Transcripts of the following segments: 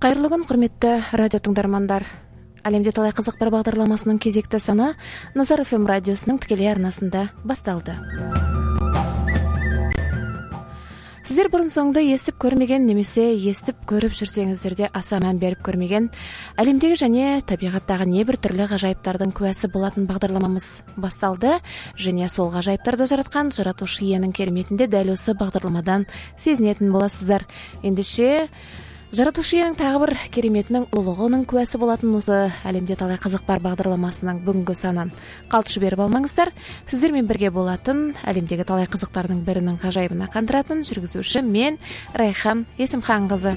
Кайырлы күн, құрметті радио тыңдармандар. Әлемде талай қызық бар бағдарламасының кезекті саны Назар ФМ радиосының тікелей арнасында басталды. Сіздер бұрын соңды естіп көрмеген немесе естіп көріп жүрсеңіздер де аса мән беріп көрмеген әлемдегі және табиғаттағы небір түрлі ғажайыптардың куәсі болатын бағдарламамыз басталды, және сол ғажайыптарды жаратқан жаратушы иенің кереметінде дәл осы бағдарламадан сезінетін боласыздар. Ендеше жаратушы иенің тағы бір кереметінің ұлылығының куәсі болатын осы әлемде талай қызық бар бағдарламасының бүгінгі санын қалт жіберіп алмаңыздар. Сіздермен бірге болатын әлемдегі талай қызықтардың бірінің ғажайыбына қандыратын жүргізуші мен Райхан Есімханқызы.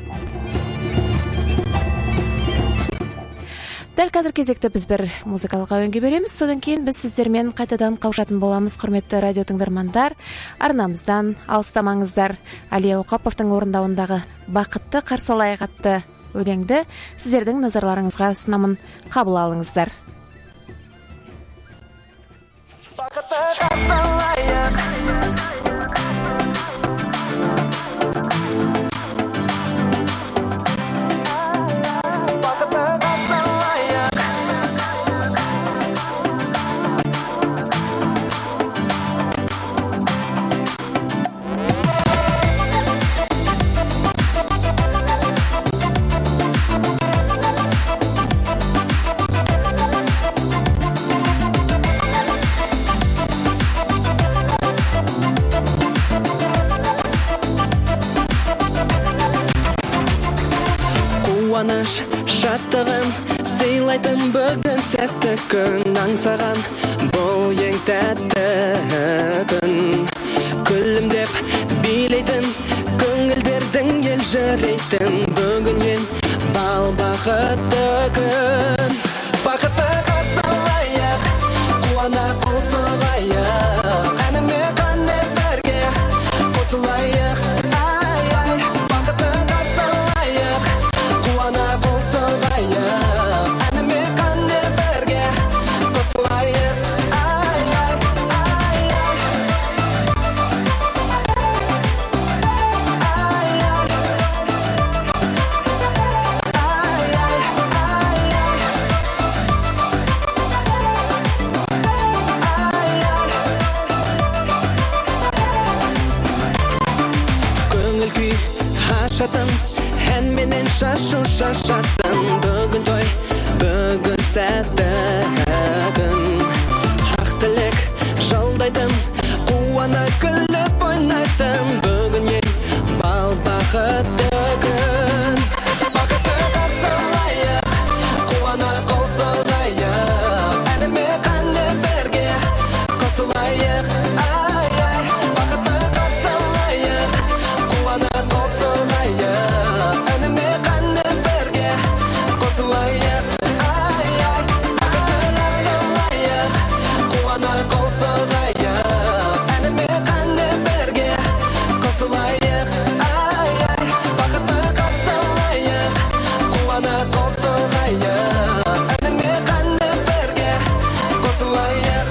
Дәл қазір кезекті біз бір музыкалық әуенге береміз, содан кейін біз сіздермен қайтадан қауышатын боламыз. Құрметті радио тыңдармандар, арнамыздан алыстамаңыздар. Әлия Оқаповтың орындауындағы бақытты қарсы алайық атты өлеңді сіздердің назарларыңызға ұсынамын, қабыл алыңыздар. Бақытты қарсы алайық. Шаттығын сыйлайтын бүгін сәтті күн, аңсаған бұл ең тәтті күн. Күлімдеп билейтін көңілдердің елжірейтін бүгін ең бал бақытты күн. Бақытты қарсы алайық, қуана қол соғайық, әніме қане бірге қосылайық. Ай-ай, бақытты қарсы алайық, қуана қол соғайық, әніме қане бірге қосылайық. Ай-ай, ай-ай, ай-ай, көңіл күй ашатын, әнменен шашатын бүгін той, бүгін сәтті күн. Ақ тілек жолдайтын, қуана күліп ойнайтын бүгін ең бал бақытты күн. Бақытты қарсы алайық, қуана қол соғайық, әніме қане бірге қосылайық. Ай-ай, бақытты қарсы алайық, қуана қол соғайық, әніме қане бірге қосылайық. Ай-ай, бақытты қарсы алайық, қуана қол соғайық, әніме қане бірге қосылайық. Ай-ай, бақытты қарсы алайық, қуана қол соғайық, әніме қане бірге қосылайық.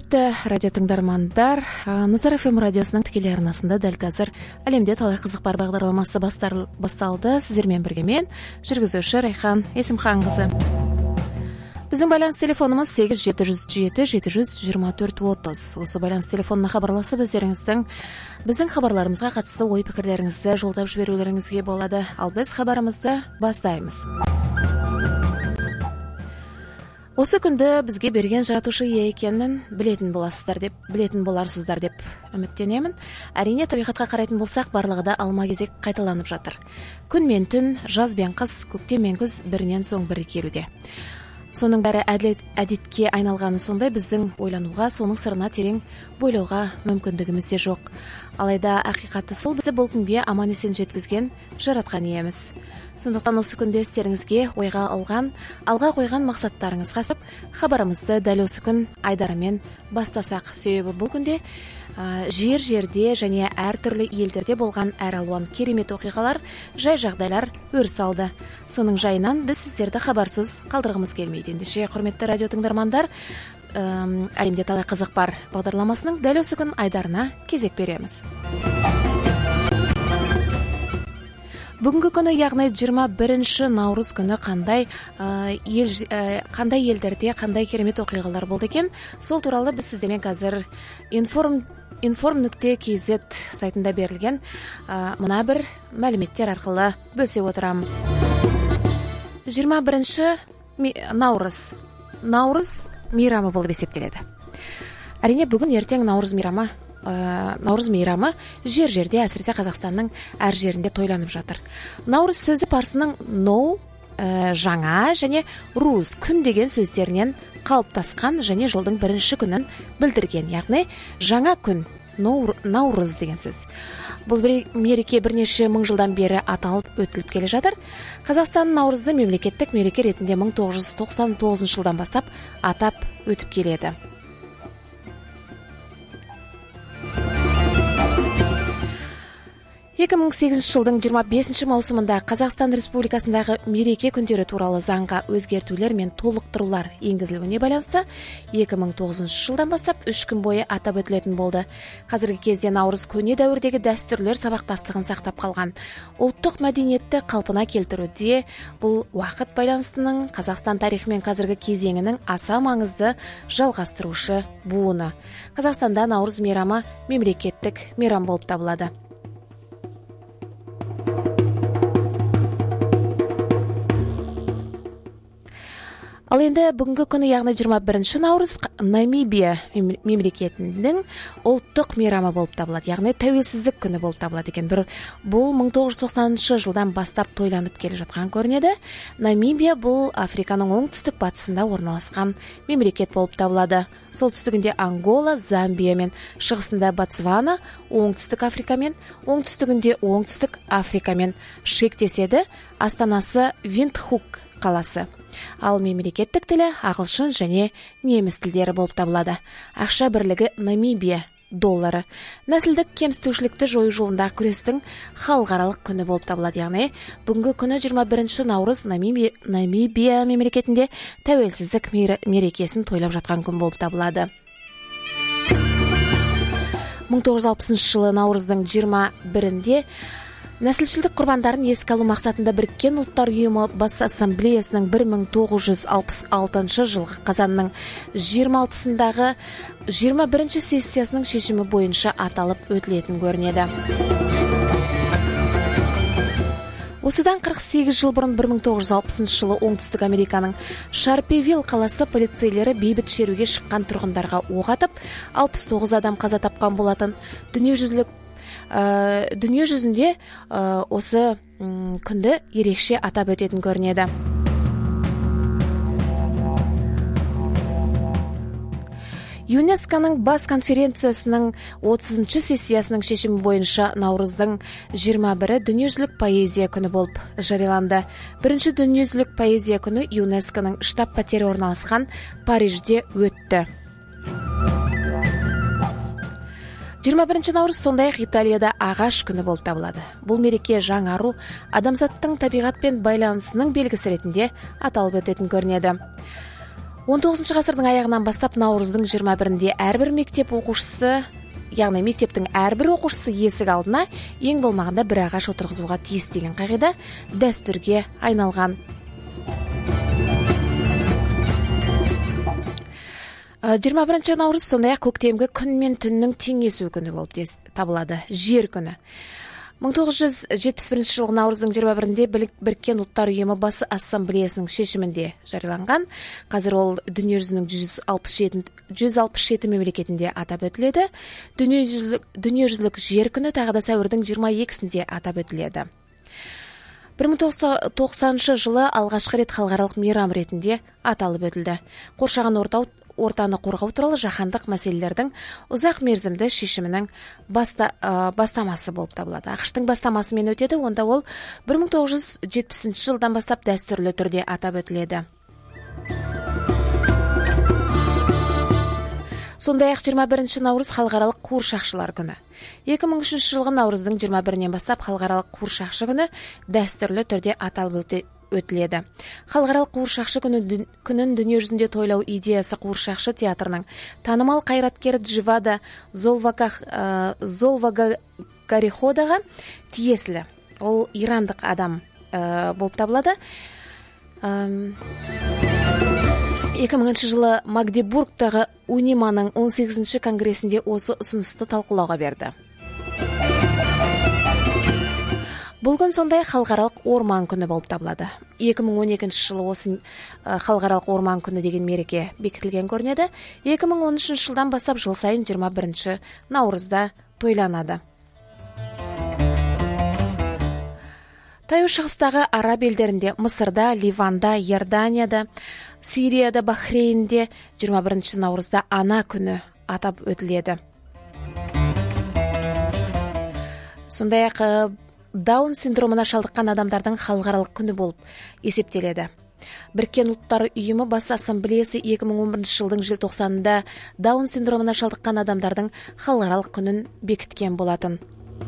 Құрметті радио тыңдармандар, Назар FM радиосының тікелей арнасында дәл қазір әлемде талай қызық бар бағдарламасы басталды. Сіздермен бірге мен, жүргізуші Райхан Есімханқызы. Біздің байланыс телефонымыз 8707-724-30. Осы байланыс телефонына хабарласып біздің хабарларымызға қатысты ой пікірлеріңізді жолдап жіберулеріңізге болады. Ал біз хабарымызды бастаймыз. Осы күнді бізге берген жаратушы ие екенін білетін боларсыздар деп үміттенемін. Әрине, табиғатқа қарайтын болсақ, барлығы да алма-кезек қайталанып жатыр. Күн мен түн, жаз бен қыс, көктем мен күз бірінен соң бірі келуде. Соның бәрі әдетке айналғаны сондай, біздің ойлануға, соның сырына терең бойлауға мүмкіндігіміз де жоқ. Алайда ақиқаты сол, бізді бұл күнге аман есен жеткізген жаратқан иеміз. Сондықтан осы күнде істеріңізге алға қойған мақсаттарыңызға сап, хабарымызды дәл осы күн айдарымен бастасақ. Себебі бұл күнде жерде және әртүрлі елдерде болған әр алуан керемет оқиғалар, жай жағдайлар өріс алды. Соның жайынан біз сіздерді хабарсыз қалдырғымыз келмейді. Ендеше, құрметті радио тыңдармандар, әлемде талай қызық бар бағдарламасының дәл осы күн айдарына кезек береміз. Бүгінгі күні, яғни 21 наурыз күні қандай елдерде қандай керемет оқиғалар болды екен, сол туралы біз сіздермен қазір inform.kz сайтында берілген мына бір мәліметтер арқылы бөлісе отырамыз. 21 наурыз мейрамы болып есептеледі. Әрине, бүгін ертең наурыз мейрамы жерде, әсіресе Қазақстанның әр жерінде тойланып жатыр. Наурыз сөзі парсының ноу, жаңа және руз, күн деген сөздерінен қалыптасқан және жылдың бірінші күнін білдірген, яғни жаңа күн, наурыз деген сөз. Бұл мереке бірнеше мың жылдан бері аталып өтіліп келе жатыр. Қазақстан наурызды мемлекеттік мереке ретінде 1999 жылдан бастап атап өтіп келеді. 2008 жылдың 25 маусымында Қазақстан Республикасындағы мереке күндері туралы заңға өзгертулер мен толықтырулар енгізілуіне байланысты 2009 жылдан бастап 3 күн бойы атап өтілетін болды. Қазіргі кезде наурыз көне дәуірдегі дәстүрлер сабақтастығын сақтап қалған. Ұлттық мәдениетті қалпына келтіруде бұл уақыт байланысының Қазақстан тарихы мен қазіргі кезеңінің аса маңызды жалғастырушы буыны. Қазақстанда наурыз мейрамы мемлекеттік мейрам болып табылады. Ал енді бүгінгі күні, яғни 21 наурыз Намибия мемлекетінің ұлттық мейрамы болып табылады, яғни тәуелсіздік күні болып табылады екен. Бұл 1990 жылдан бастап тойланып келе жатқан көрінеді. Намибия бұл Африканың оңтүстік батысында орналасқан мемлекет болып табылады. Солтүстігінде Ангола, Замбия мен шығысында Ботсвана, оңтүстік оңтүстігінде оңтүстік Африкамен шектеседі. Астанасы Виндхук қаласы. Ал мемлекеттік тілі ағылшын және неміс тілдері болып табылады. Ақша бірлігі Намибия доллары. Нәсілдік кемсітушілікті жою жолындағы күрестің халықаралық күні болып табылады. Яғни бүгінгі күні 21 наурыз Намибия мемлекетінде тәуелсіздік мерекесін тойлап жатқан күн болып табылады. 1960 жылы наурыздың 21-де нәсілшілдік құрбандарын еске алу мақсатында Біріккен ұлттар ұйымы бас ассамблеясының 1966 жылғы қазанның 26-сындағы 21 сессиясының шешімі бойынша аталып өтілетін көрінеді. Осыдан 48 жыл бұрын 1960 жылы оңтүстік Американың Шарпевилл қаласы полицейлері бейбіт шеруге шыққан тұрғындарға оқ атып, 69 адам қаза тапқан болатын. Дүние жүзінде осы күнді ерекше атап өтетін көрінеді. ЮНЕСКО-ның бас конференциясының 30-шы сессиясының шешімі бойынша наурыздың 21-і дүниежүзілік поэзия күні болып жарияланды. Бірінші дүниежүзілік поэзия күні ЮНЕСКО-ның штаб-пәтері орналасқан Парижде өтті. 21 наурыз сондай-ақ Италияда ағаш күні болып табылады. Бұл мереке жаңару, адамзаттың табиғатпен байланысының белгісі ретінде аталып өтетін көрінеді. 19 ғасырдың аяғынан бастап наурыздың 21-інде әрбір мектеп оқушысы, яғни мектептің әрбір оқушысы есік алдына ең болмағанда бір ағаш отырғызуға тиіс деген қағида дәстүрге айналған. 21 наурыз сондай-ақ көктемгі күн мен түннің теңесу күні болып табылады, жер күні. 1971 жылғы наурыздың 21-інде Біріккен ұлттар ұйымы бас ассамблеясының шешімінде жарияланған. Қазір ол дүниежүзінің 167 мемлекетінде атап өтіледі. Дүниежүзілік жер күні тағы да сәуірдің 22-сінде атап өтіледі. 1990 жылы алғашқы рет халықаралық мейрам ретінде аталып өтілді. Қоршаған ортаны қорғау туралы жаһандық мәселелердің ұзақ мерзімді шешімінің бастамасы болып табылады. ақш-тың бастамасымен өтеді, онда ол 1970 жылдан бастап дәстүрлі түрде атап өтіледі. Сондай-ақ 21 наурыз халықаралық қуыршақшылар күні. 2003 жылғы наурыздың 21-нен бастап халықаралық қуыршақшы күні дәстүрлі түрде аталып өтіледі. Халықаралық қуыршақшы күнін дүниежүзінде тойлау идеясы қуыршақшы театрының танымал қайраткер Дживада Золвагариходаға тиесілі. Ол ирандық адам болып табылады. 2000 жылы Магдебургтағы Униманың 18-ші конгресінде осы ұсынысты талқылауға берді. Бұл күн сондай халықаралық орман күні болып табылады. 2012 жылы осы халықаралық орман күні деген мереке бекітілген көрінеді. 2013 жылдан бастап жыл сайын 21 наурызда тойланады. Таяу шығыстағы араб елдерінде, Мысырда, Ливанда, Иорданияда, Сирияда, Бахрейнде 21 наурызда ана күні атап өтіледі. Сондай-ақ Даун синдромына шалдыққан адамдардың халықаралық күні болып есептеледі. Біріккен ұлттар ұйымы бас ассамблеясы 2011 жылдың желтоқсанында Даун синдромына шалдыққан адамдардың халықаралық күнін бекіткен болатын.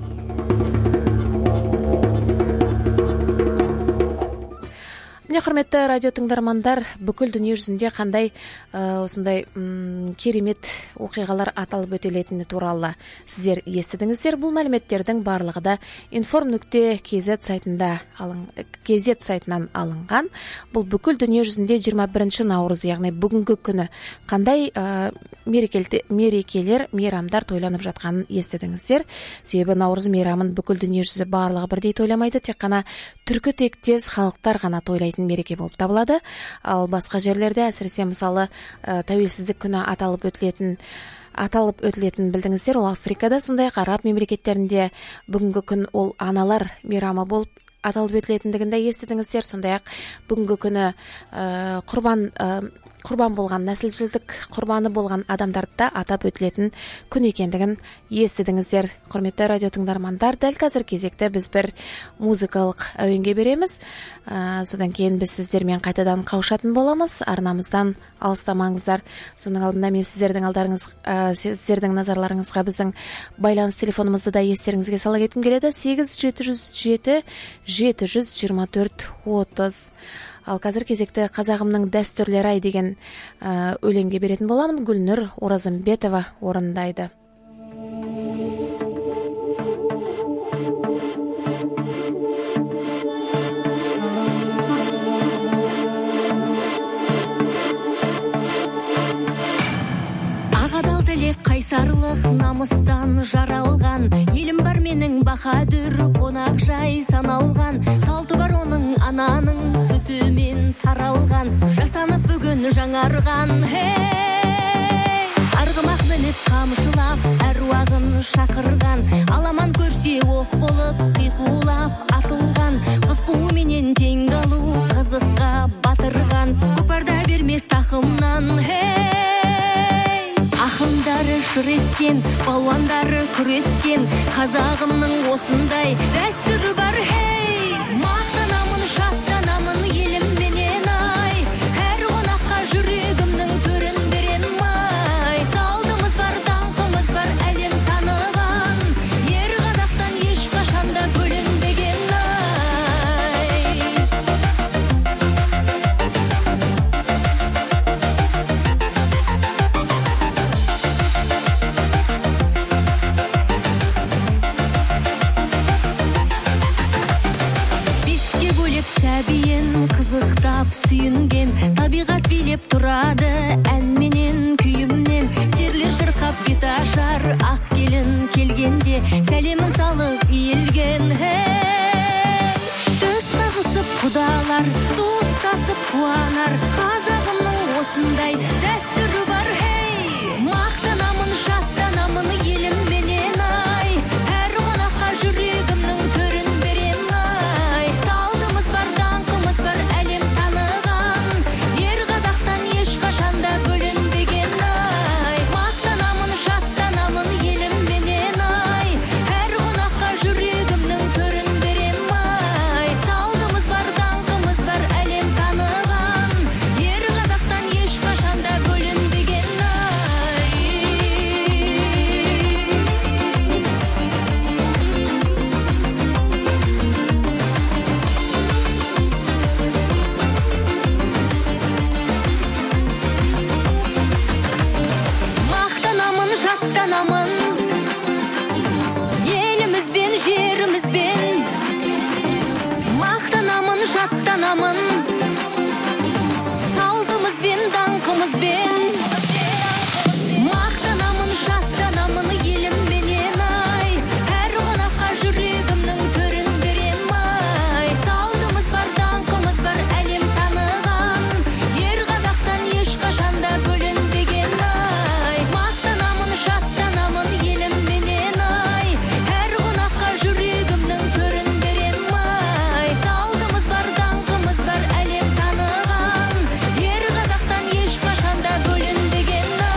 Міне құрметті радио тыңдармандар, бүкіл дүние жүзінде қандай осындай керемет оқиғалар аталып өтелетіні туралы сіздер естідіңіздер. Бұл мәліметтердің барлығы да inform.kz сайтынан алынған. Бұл бүкіл дүние жүзінде 21 наурыз, яғни бүгінгі күні қандай мерекелер, мейрамдар тойланып жатқанын естідіңіздер. Себебі наурыз мейрамын бүкіл дүние жүзі барлығы бірдей тойламайды, тек қана түркі тектес халықтар ғана тойлайтын мереке болып табылады. Ал басқа жерлерде, әсіресе мысалы тәуелсіздік күні аталып өтілетін білдіңіздер. Ол Африкада, сондай-ақ араб мемлекеттерінде бүгінгі күн ол аналар мейрамы болып аталып өтілетіндігінде естідіңіздер. Сондай-ақ бүгінгі күні құрбан болған, нәсілшілдік құрбаны болған адамдарды атап өтілетін күн екендігін естідіңіздер. Құрметті радио тыңдармандар, дәл қазір кезекті біз бір музыкалық әуенге береміз. Содан кейін біз сіздермен қайтадан қауышатын боламыз. Арнамыздан алыстамаңыздар. Соның алдында мен сіздердің назарларыңызға біздің байланыс телефонымызды да естеріңізге сала кеткім келеді. 8-707-724-30. Ал қазір кезекті қазағымның дәстүрлері ай деген өлеңге беретін боламын. Гүлнұр Оразымбетова орындайды. Ағадал тілек қайсарлық намыстан жаралған, елім бар менің баһадүр қонақ жай саналған, салты бар оның ананың сүтімен таралған, жасанып бүгін жаңарған. Арғымақ мініп қамшылап әруағын шақырған, аламан көрсе оқ болып қиқулап атылған, қыз қуыменен тең қалу қызыққа батырған, көпарда бермес тақымнан. Ақындары шырескен, балуандары күрескен, қазағымның осындай дәстүрі бар. Мақтанамын, шаттанамын елімменен ай, әр қонаққа жүрегімнің төрін берем ай. Салтымыз бар, даңқымыз бар, әлем таныған, ер қазақтан ешқашанда бөлінбеген ай. көп сүйінген, табиғат билеп тұрады ән менен күйімнен. Серлер шырқап бет ашар, ақ келін келгенде, сәлемін салып иілген. Төс қағысып құдалар, достасып қуанар, қазағымның осындай дәстүрі бар. Мақтанамын, шаттанамын елім менен ай, әр қонаққа жүрегімнің төрін берем ай. Салтымыз бар, даңқымыз бар, әлем таныған, ер қазақтан ешқашанда бөлінбеген ай. Мақтанамын, шаттанамын елім менен ай, әр қонаққа жүрегімнің төрін берем ай. Салтымыз бар, даңқымыз бар, әлем таныған, ер қазақтан ешқашанда бөлінбеген ай. Мақтанамын, жаттанамын елімізбен, жерімізбен. Мақтанамын, жаттанамын салтымызбен, даңқымызбен. Мақтанамын, жаттанамын елім менен ай, әр қонаққа жүрегімнің төрін берем ай. Салтымыз бар, даңқымыз бар, әлем таныған, ер қазақтан ешқашанда бөлінбеген ай. Мақтанамын, жаттанамын елім менен ай, әр қонаққа жүрегімнің төрін берем ай. Салтымыз бар, даңқымыз бар, әлем таныған, ер қазақтан ешқашанда бөлінбеген ай.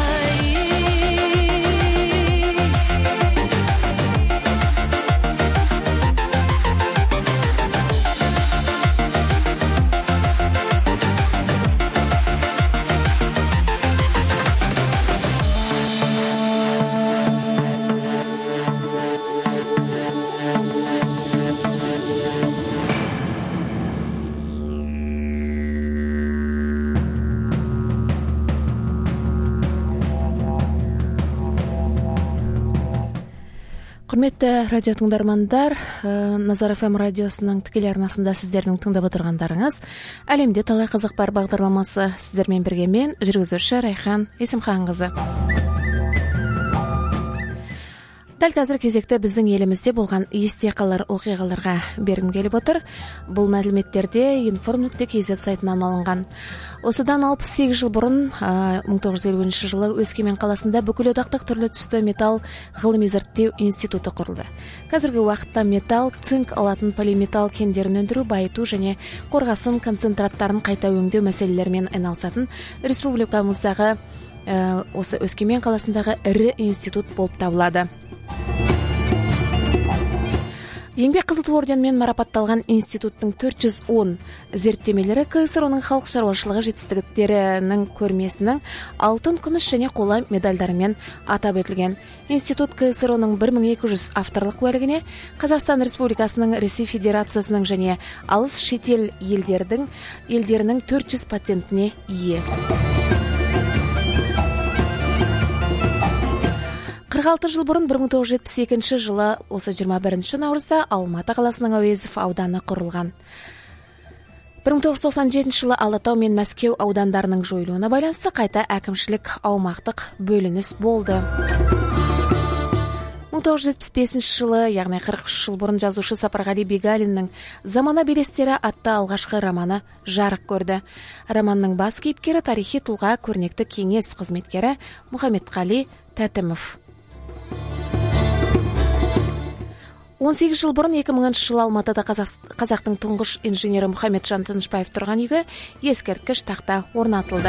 Құрметті радио тыңдармандар, Назар ФМ радиосының тікелей арнасында сіздердің тыңдап отырғандарыңыз әлемде талай қызық бар бағдарламасы. Сіздермен бірге мен, жүргізуші Райхан Есімханқызы. Дәл қазір кезекті біздің елімізде болған есте қалар оқиғаларға бергім келіп отыр. Бұл мәліметтерде inform.kz сайтынан алынған. Осыдан 68 жыл бұрын, 1950 жылы Өскемен қаласында бүкілодақтық түрлі түсті металл ғылыми зерттеу институты құрылды. Қазіргі уақытта металл, цинк алатын полиметалл кендерін өндіру, байыту және қорғасын концентраттарын қайта өңдеу мәселелерімен айналысатын республикамыздағы осы Өскемен қаласындағы ірі институт болып табылады. Еңбек қызыл ту орденімен марапатталған институттың 410 зерттемелері КСР-ның халық шаруашылығы жетістіктерінің көрмесінің алтын, күміс және қола медальдарымен атап өтілген. Институт КСР-ның 1200 авторлық куәлігіне, Қазақстан Республикасының, Ресей Федерациясының және алыс шетел елдерінің 400 патентіне ие. 46 жыл бұрын 1972 жылы осы 21 наурызда Алматы қаласының Әуезов ауданы құрылған. 1997 жылы Алатау мен Мәскеу аудандарының жойылуына байланысты қайта әкімшілік аумақтық бөлініс болды. 1975 жылы, яғни 43 жыл бұрын жазушы Сапарғали Бегалиннің «Замана белестері» атты алғашқы романы жарық көрді. Романның бас кейіпкері тарихи тұлға, көрнекті кеңес қызметкері Мұхаммедқали Тәтімов. 18 жыл бұрын 2000 жылы Алматыда қазақтың тұңғыш инженері Мұхаммеджан Тынышбаев тұрған үйге ескерткіш тақта орнатылды.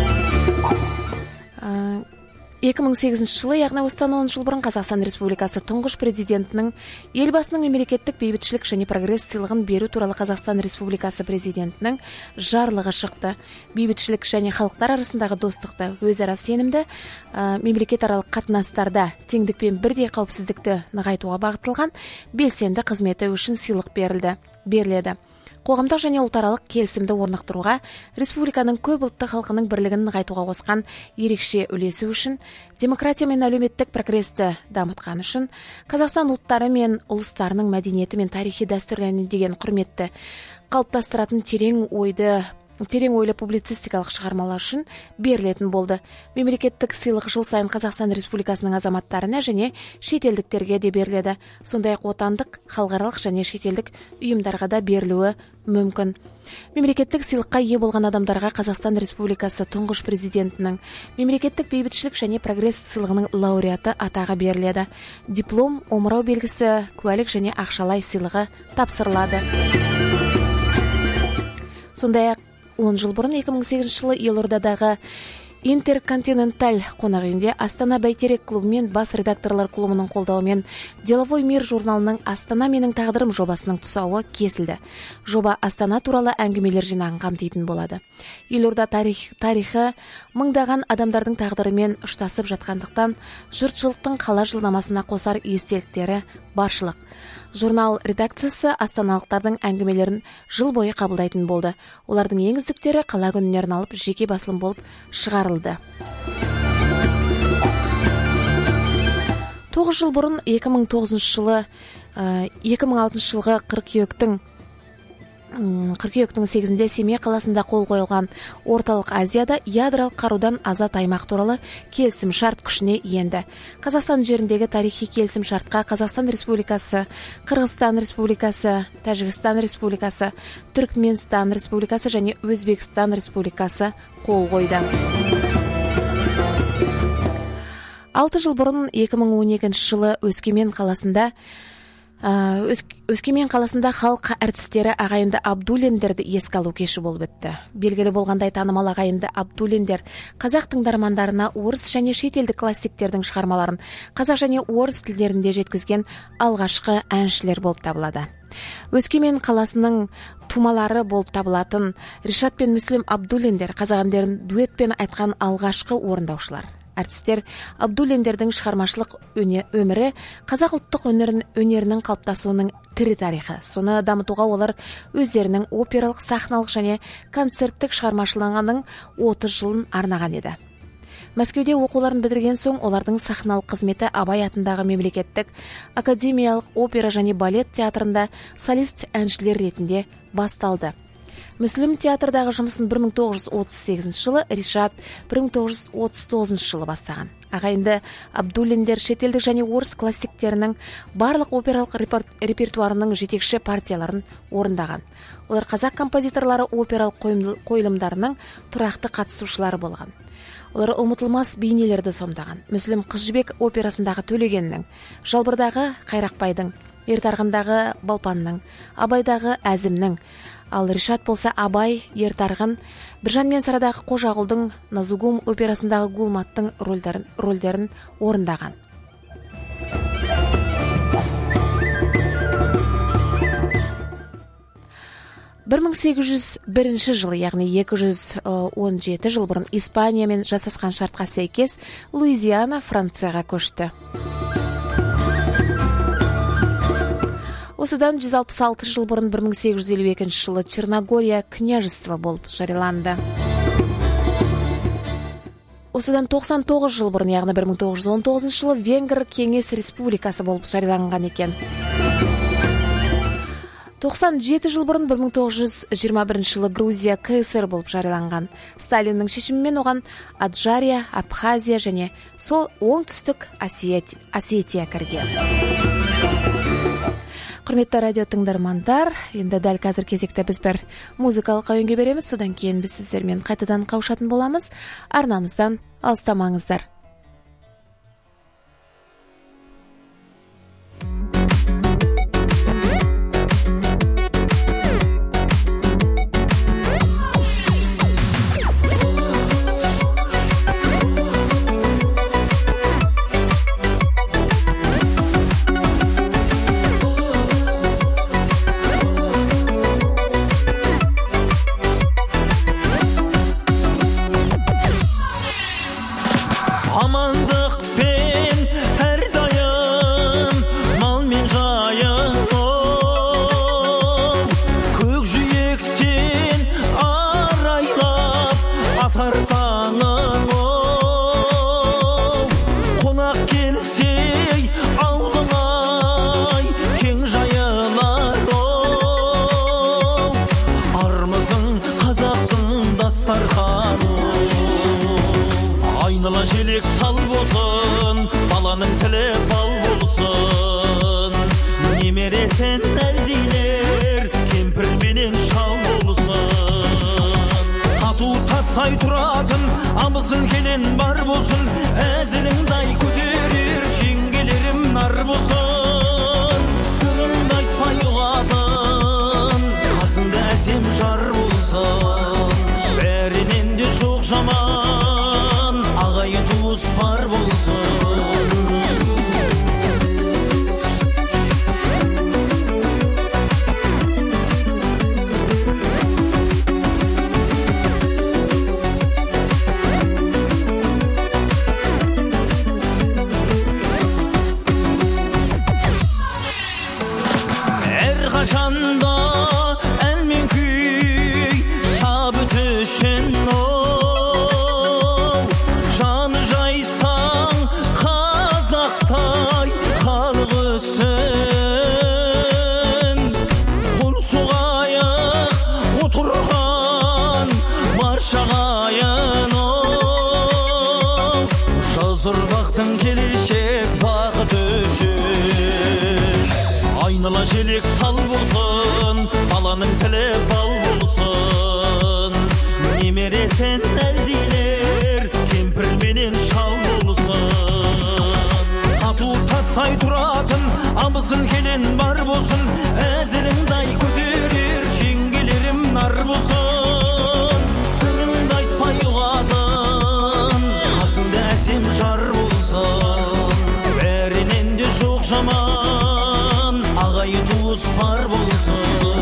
2008 жылы, яғни осыдан 10 жыл бұрын Қазақстан Республикасы тұңғыш президентінің елбасының мемлекеттік бейбітшілік және прогресс сыйлығын беру туралы Қазақстан Республикасы президентінің жарлығы шықты. Бейбітшілік және халықтар арасындағы достықты, өзара сенімді, мемлекетаралық қатынастарда теңдік пен бірдей қауіпсіздікті нығайтуға бағытталған белсенді қызметі үшін сыйлық беріледі. Қоғамдық және ұлтаралық келісімді орнықтыруға, республиканың көп ұлтты халқының бірлігін нығайтуға қосқан ерекше үлесі үшін, демократия мен әлеуметтік прогрессті дамытқан үшін, Қазақстан ұлттары мен ұлыстарының мәдениеті мен тарихи дәстүрлеріне деген құрметті калыптастыратын терең ойлы публицистикалык чыгармалар үчүн берилетін болды. Мемлекеттик сыйлык жыл сайын Казакстан Республикасынын азаматтарына және шетелдиктерге де бериледі. Сондай-ақ отандык, халыкаралык және шетелдик уюмдарга да берилүүі мүмкін. Мемлекеттик сыйлыкка ие болгон адамдарга Казакстан Республикасы туңгуш президентинин мемлекеттик бейбитчилик және прогресс сыйлыгынын лауреаты атагы бериледі. Диплом, омуроо белгиси, куәлик және акчалай сыйлыгы тапсырылады. Сондай-ақ 10 жыл бұрын 2008 жылы Елордадагы Интерконтиненталь конак үйүндө Астана Байтерек клубу мен бас редакторлор клубунун колдоосумен Деловой мир журналынын Астана менин тагдырым жобасынын тусауы кесилди. Жоба Астана тууралуу әңгимелер жыйнагын камтыйтын болады. Елорда тарихы мыңдаган адамдардын тагдыры менен уштасып жаткандыктан журтчулуктун кала жылнамасына косар эстеликтери барчылык. Журнал редакциясы астаналыктардын әңгимелерин жыл бою кабылдайтын болду. Олардын эң үздүктөрү кала күнүнөрүн алып жеке басылым болуп чыгарылды. 9 жыл бұрын 2006 жылғы кыркүйөктүн 8-inde Семей каласында кол коюлган Орталык Азияда ядролук каруудан азат аймак тууралуу келисим шарт күчүнө энди. Казакстан жериндеги тарихий келисим шартка Казакстан Республикасы, Кыргызстан Республикасы, Тажикстан Республикасы, Түркменстан Республикасы және Өзбекстан Республикасы кол койду. 6 жыл бұрын 2012 жылы Өскемен қаласында халық артистері ағайынды Абдуллиндерді еске алуу кеши болуп өтті. Белгілі болғандай танымал ағайынды Абдуллиндер қазақ тыңдармандарына орыс және шетелдік классиктердің шығармаларын қазақ және орыс тілдерінде жеткізген алғашқы әншілер болып табылады. Өскемен қаласының тумалары болып табылатын Ришат пен Мүслим Абдуллиндер қазақ әндерін дуэтпен айтқан алғашқы орындаушылар. Артистер Абдуллиндердің шығармашылық өмірі қазақ ұлттық өнерінің қалыптасуының тірі тарихы. Соны дамытуға олар өздерінің опералық, сахналық және концерттік шығармашылығының 30 жылын арнаған еді. Мәскеуде оқуларын бітірген соң олардың сахналық қызметі Абай атындағы мемлекеттік академиялық опера және балет театрында солист әншілер ретінде басталды. Мүслим театрдағы жұмысын 1938 жылы, Ришат 1939 жылы бастаған. Ағайынды Абдуллиндер шетелдік және орыс классиктерінің барлық опералық репертуарының жетекші партияларын орындаған. Олар қазақ композиторлары опералық қойылымдарының тұрақты қатысушылары болған. Олар ұмытылмас бейнелерді сомдаған. Мүслим Қыз жібек операсындағы Төлегеннің, Жалбырдағы Қайрақбайдың, Ертарғындағы Балпанның, Абайдағы Әзімнің, ал Ришат болса Абай, Ертарғын, Біржан мен Сарадағы Қожағұлдың, Назугум операсындағы Гулматтың рөлдерін орындаған. Бір 1801 жылы, яғни 217 жыл бұрын Испаниямен жасасқан шартқа сәйкес Луизиана Францияға көшті. Осыдан 166 жыл бұрын 1852 жылы Черногория княжество болып жарияланды. Осыдан 99 жыл бұрын, яғни 1919 жылы Венгр Кеңес Республикасы болып жарияланған екен. 97 жыл бұрын 1921 жылы Грузия КСР болып жарияланған. Сталиннің шешімімен оған Аджария, Абхазия және сол оңтүстік Осетия кірген. Құрметті радио тыңдармандар, енді дәл қазір кезекте біз бір музыкалық әуенге береміз, содан кейін біз сіздермен қайтадан қауышатын боламыз. Арнамыздан алыстамаңыздар. өссін құл суғайық отырған маршағайын жас ұрпақтың келешек бақыт үшін айнала желек тал болсын баланың тілі бал болсын немересін әлдилер кемпір менен шал болсын тату таттай тұратын абысын келен бар болсын әзіріңдай көтерер жеңгелерім нар болсын сырыңды айтпай ұғатын қасыңда әсем жар болсын бәрінен де жоқ жаман ағайы туыс бар болсын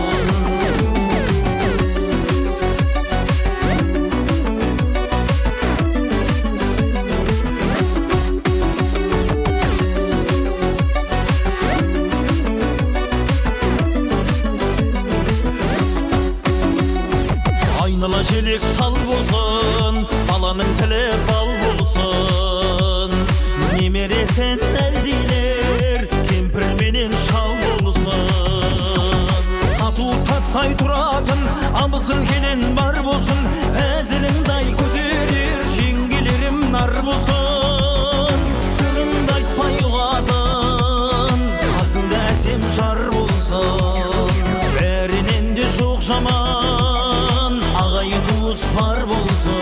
айнала желек тал болсын баланың тілі бал болсын немересін әлдилер кемпір менен шал болсын тату таттай тұратын абысын келен бар болсын әзіліңдай көтерер жеңгелерім нар болсын сырыңды айтпай ұғатын қасыңда әсем жар болсын бәрінен де жоқ жаман ағайы туыс бар болсын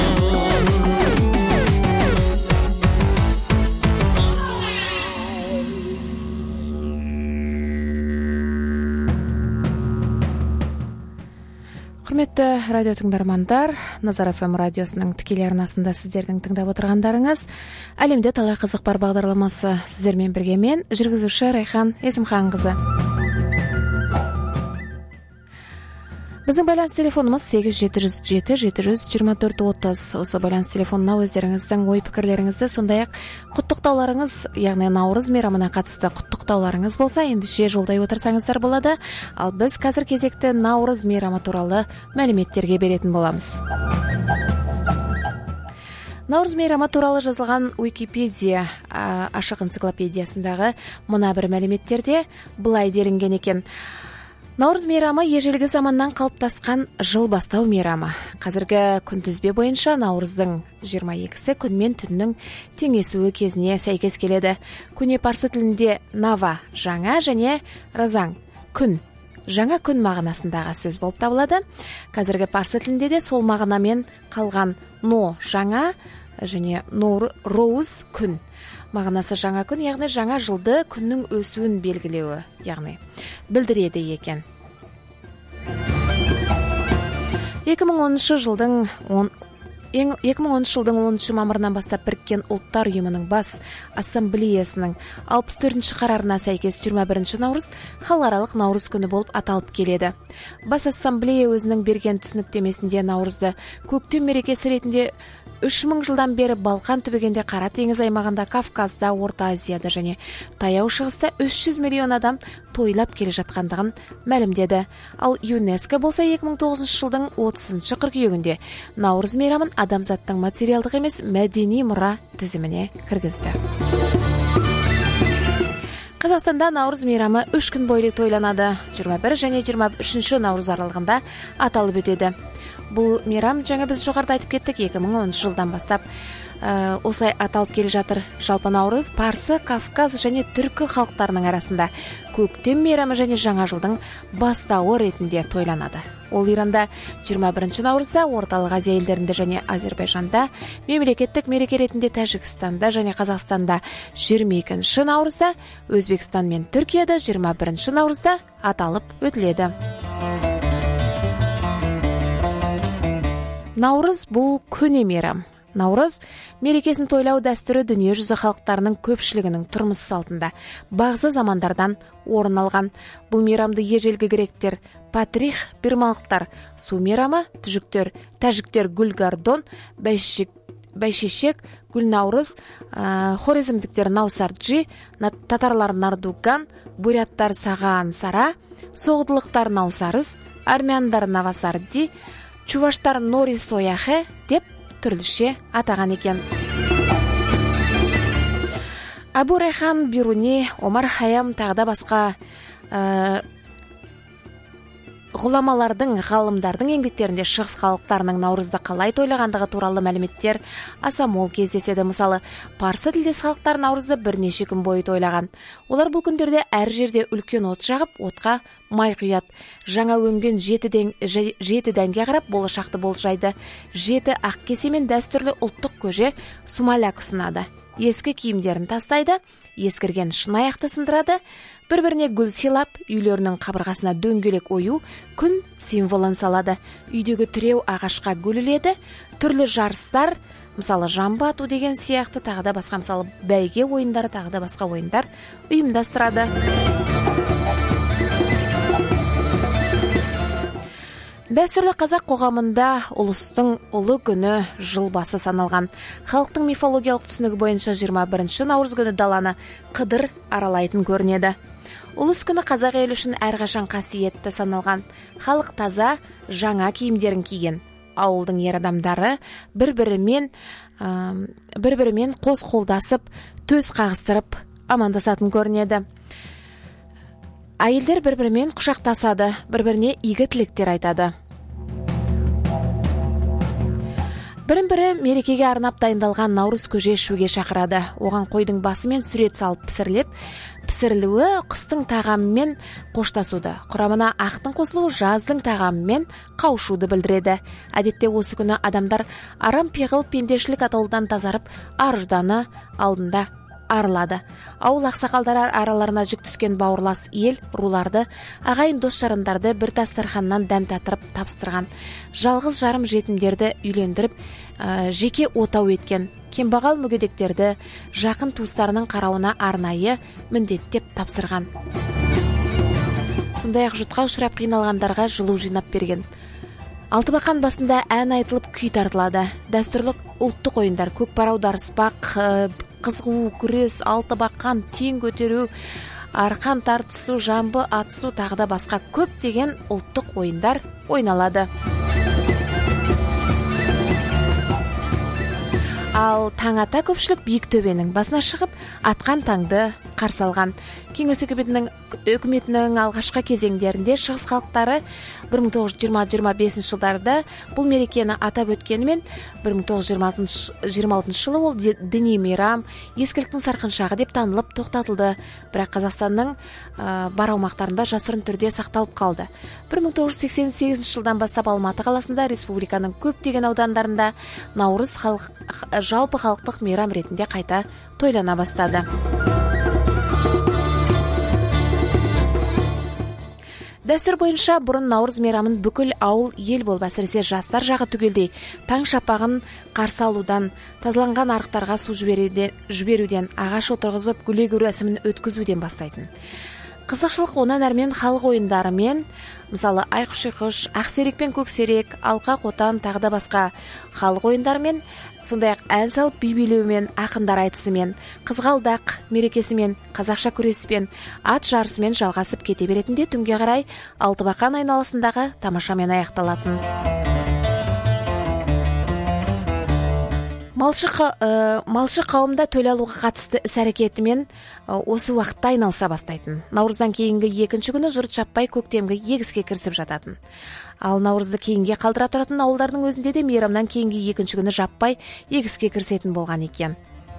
Құрметті радио тыңдармандар, Назар ФМ радиосының тікелей арнасында сіздердің тыңдап отырғандарыңыз әлемде талай қызық бар бағдарламасы. Сіздермен бірге мен, жүргізуші Райхан Есімханқызы. Біздің байланыс телефонымыз 8-707-724-30. Осы байланыс телефонына өздеріңіздің ой-пікірлеріңізді, сондай-ақ құттықтауларыңыз, яғни Наурыз мейрамына қатысты құттықтауларыңыз болса, ендеше жолдай отырсаңыздар болады. Ал біз қазір кезекті Наурыз мейрамы туралы мәліметтерге беретін боламыз. Наурыз мейрамы туралы жазылған Уикипедия ашық энциклопедиясындағы мына бір мәліметтерде былай делінген екен. Наурыз мейрамы ежелгі заманнан қалыптасқан жыл бастау мейрамы. Қазіргі күнтізбе бойынша Наурыздың 22-сі күн мен түннің теңесуі кезіне сәйкес келеді. Көне парсы тілінде нава жаңа және разаң күн жаңа күн мағынасындағы сөз болып табылады. Қазіргі парсы тілінде де сол мағынамен қалған но жаңа және роуз күн мағынасы жаңа күн, яғни жаңа жылды күннің өсуін белгілеуі, яғни білдіреді екен. 2010 жылдың 10 мамырынан бастап Біріккен ұлттар ұйымының бас ассамблеясының 64-ші қарарына сәйкес 21 наурыз халықаралық наурыз күні болып аталып келеді. Бас ассамблея өзінің берген түсініктемесінде наурызды көктем мерекесі ретінде 3000 жылдан бері Балқан түбегінде, Қара теңіз аймағында, Кавказда, Орта Азияда және Таяу Шығыста 300 миллион адам тойлап келе жатқандығын мәлімдеді. Ал ЮНЕСКО болса 2009 жылдың 30 қыркүйегінде наурыз мейрамын адамзаттың материалдық емес мәдени мұра тізіміне кіргізді. Қазақстанда наурыз мейрамы 3 күн бойы тойланады. 21 және 23 наурыз аралығында аталып өтеді. Бұл мейрам жаңа біз жоғарыда айтып кеттік, 2010 жылдан бастап осылай аталып келе жатыр. Жалпы наурыз парсы, Кавказ және түркі халықтарының арасында көктем мейрамы және жаңа жылдың бастауы ретінде тойланады. Ол Иранда 21 наурызда, Орталық Азия елдерінде және Азербайжанда, мемлекеттік мереке ретінде Тәжікстанда және Қазақстанда 22 наурызда, Өзбекстан мен Түркияда 21 наурызда аталып өтіледі. Наурыз бұл көне мейрам. Наурыз мерекесін тойлау дәстүрі дүние жүзі халықтарының көпшілігінің тұрмыс салтында бағзы замандардан орын алған. Бұл мейрамды ежелгі гректер Патрих, бирмалықтар су мейрамы, тәжіктер гүл-гардон, бәйшешек, гүл-наурыз, хорезмдіктер наусарджи, татарлар нардуган, буряттар саған-сара, соғдылықтар наусарыз, армяндар навасарди, чуваштар нори сояхе деп түрліше атаған екен. Абу Райхан Бируни, Омар Хайям тағы да басқа ғұламалардың, ғалымдардың еңбектерінде шығыс халықтарының наурызды қалай тойлағандығы туралы мәліметтер аса мол кездеседі. Мысалы, парсы тілдес халықтар наурызды бірнеше күн бойы тойлаған. Олар бұл күндерде әр жерде үлкен от жағып, отқа май құяды. Жаңа өнген жеті дәнге қарап болашақты болжайды. 7 ақ кесемен дәстүрлі ұлттық көже сумаляк ұсынады. Ескі киімдерін тастайды, ескірген шыны аяқты сындырады, бір-біріне гүл сыйлап, үйлерінің қабырғасына дөңгелек ою күн символын салады. Үйдегі тіреу ағашқа гүл іледі, түрлі жарыстар, мысалы жамбы ату деген сияқты тағы да басқа, мысалы бәйге ойындары, тағы да басқа ойындар ұйымдастырады. Дәстүрлі қазақ қоғамында ұлыстың ұлы күні жыл басы саналған. Халықтың мифологиялық түсінігі бойынша 21 наурыз күні даланы қыдыр аралайтын көрінеді. Ұлыс күні қазақ елі үшін әрқашан қасиетті саналған. Халық таза жаңа киімдерін киген. Ауылдың ер адамдары бір-бірімен қос қолдасып, төс қағыстырып амандасатын көрінеді. Әйелдер бір-бірімен құшақтасады, бір-біріне игі тілектер айтады. Бірін-бірі мерекеге арнап дайындалған наурыз көже ішуге шақырады. Оған қойдың басымен сурет салып пісірілуі қыстың тағамымен қоштасуды, құрамына ақтың қосылуы жаздың тағамымен қауышуды білдіреді. Әдетте осы күні адамдар арам пиғыл пендешілік атаулыдан тазарып, арыжданы алдында арылады. Ауыл ақсақалдары араларына жүк түскен бауырлас ел, руларды, ағайын дос-жарандарды бір дастарханнан дәм татырып тапсырған. Жалғыз жарым жетімдерді үйлендіріп, жеке отау еткен. Кембағал мүгедектерді жақын туыстарының қарауына арнайы міндеттеп тапсырған. Сондай-ақ жұтқа ұшырап қиналғандарға жылу жинап берген. Алтыбақан басында ән айтылып күй тартылады. Дәстүрлік ұлттық ойындар, көкпар, дарыспақ, қызғу, күрес, алтыбақан, тең көтеру, арқан тартысу, жамбы атысу, тағы да басқа көптеген ұлттық ойындар ойналады. Ал таң ата көпшілік биік төбенің басына шығып, атқан таңды қарсы алған. Кеңес үкіметінің алғашқы кезеңдерінде шығыс халықтары 1920-25 жылдарда бұл мерекені атап өткенімен, 1926 жылы ол діни мейрам, ескіліктің сарқыншағы деп танылып тоқтатылды. Бірақ Қазақстанның бар аумақтарында жасырын түрде сақталып қалды. 1988 жылдан бастап Алматы қаласында республиканың көптеген аудандарында наурыз жалпы халықтық мейрам ретінде қайта тойлана бастады. Дәстүр бойынша бұрын наурыз мейрамын бүкіл ауыл ел болып, әсіресе жастар жағы түгелдей таң шапағын қарсы алудан, тазаланған арықтарға су жіберуден, ағаш отырғызып гүл егу рәсімін өткізуден бастайтын. Қызықшылық онан әрмен халық ойындарымен, мысалы айқұш-ұйқыш, ақсерек пен көксерек, алқа қотан, тағы да басқа халық ойындарымен, сондай-ақ ән салып би билеумен, ақындар айтысымен, қызғалдақ мерекесімен, қазақша күреспен, ат жарысымен жалғасып кете беретінде түнге қарай Алтыбақан айналасындағы тамашамен аяқталатын. Малшы қауымда төл алуға қатысты іс-әрекетімен осы уақытта айналыса бастайтын. Наурыздан кейінгі екінші күні жұрт жаппай көктемгі егіске кірісіп жататын. Ал наурызды кейінге қалдыра тұратын ауылдардың өзінде де мейрамнан кейінгі екінші күні жаппай егіске кірісетін болған екен.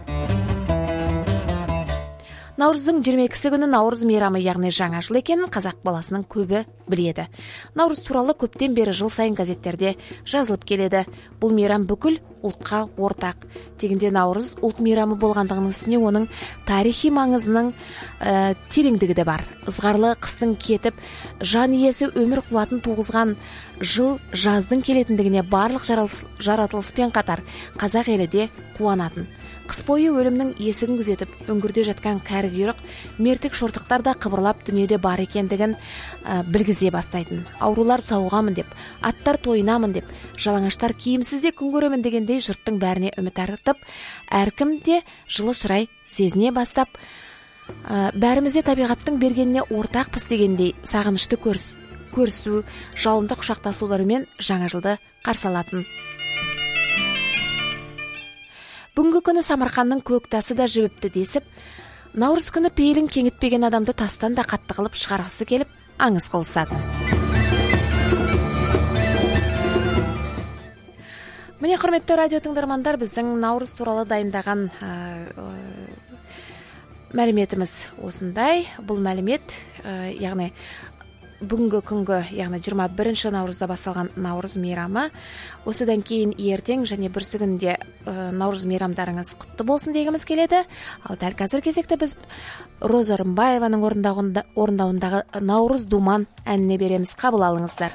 Наурыздың 22-сі күні наурыз мейрамы, яғни жаңа жыл екенін қазақ баласының көбі біледі. Наурыз туралы көптен бері жыл сайын газеттерде жазылып келеді. Бұл мейрам бүкіл ұлтқа ортақ. Тегінде наурыз ұлт мейрамы болғандығының үстіне оның тарихи маңызының тереңдігі де бар. Ызғарлы қыстың кетіп, жан иесі өмір қуатын туғызған жыл жаздың келетіндігіне барлық жаратылыспен қатар қазақ елі де қуанатын. Қыс бойы өлімнің есігін күзетіп, үңгірде жатқан кәрі құйрық, мертік шортықтар да қыбырлап дүниеде бар екендігін білгізе бастайтын. Аурулар сауығамын деп, аттар тойынамын деп, жалаңаштар киімсіз де күн көремін дегендей жұрттың бәріне үміт артып, әркім де жылы шырай сезіне бастап, бәрімізде табиғаттың бергеніне ортақпыз дегендей сағынышты көрісу, жалынды құшақтасуларымен жаңа жылды қарсы алатын. Бүгінгі күні Самарқанның көк тасы да жібіпті десіп, наурыз күні пейілін кеңітпеген адамды тастан да қатты қылып шығарғысы келіп, аңыз қылысады. Міне, құрметті радио тыңдармандар, біздің наурыз туралы дайындаған мәліметіміз осындай. Бұл мәлімет, яғни бүгінгі күнгі, яғни 21 наурызда басталған наурыз мейрамы. Осыдан кейін ертең және бүрсігінде наурыз мейрамдарыңыз құтты болсын дегіміз келеді. Ал дәл қазір кезекте біз Роза Рымбаеваның орындауындағы Наурыз Думан әніне береміз. Қабыл алыңыздар.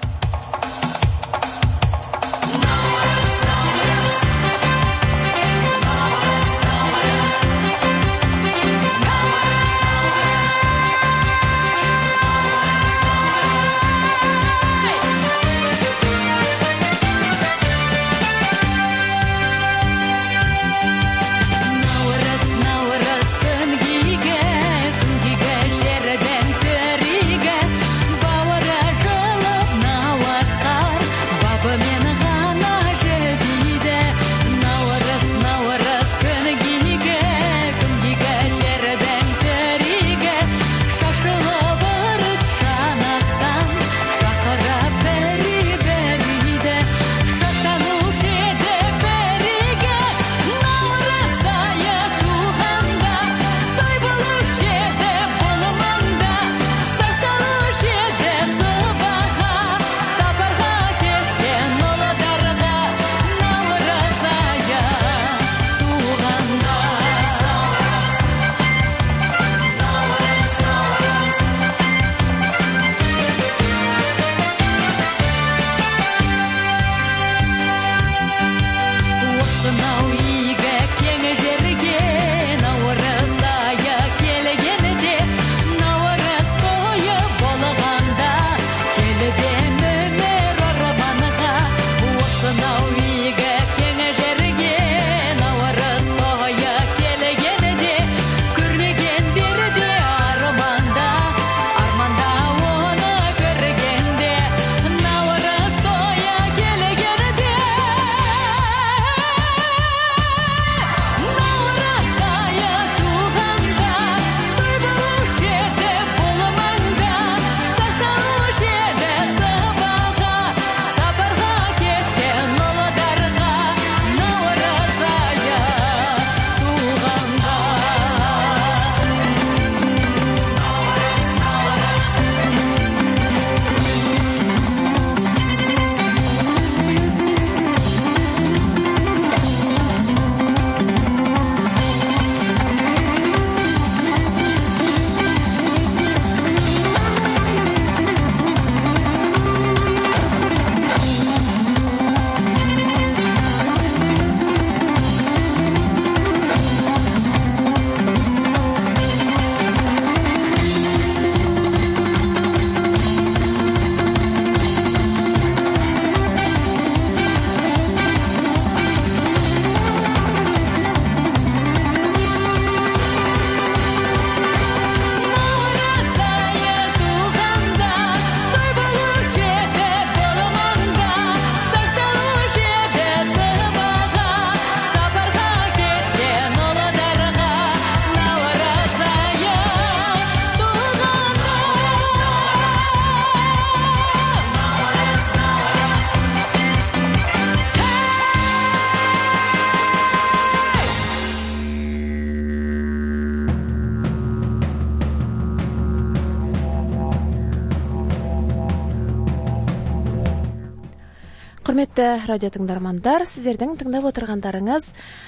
Құрметті радио тыңдармандар, сіздердің тыңдап отырғандарыңыз